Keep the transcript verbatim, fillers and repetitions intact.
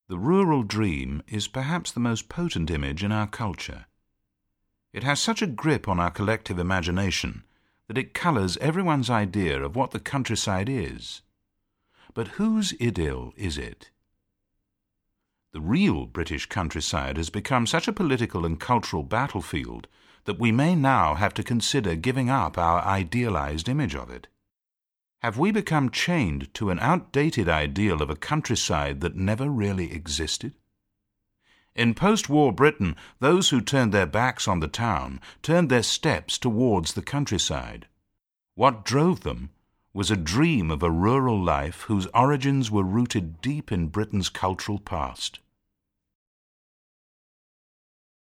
The rural dream is perhaps the most potent image in our culture. It has such a grip on our collective imagination that it colours everyone's idea of what the countryside is. But whose idyll is it? The real British countryside has become such a political and cultural battlefield that we may now have to consider giving up our idealised image of it. Have we become chained to an outdated ideal of a countryside that never really existed? In post-war Britain, those who turned their backs on the town turned their steps towards the countryside. What drove them was a dream of a rural life whose origins were rooted deep in Britain's cultural past.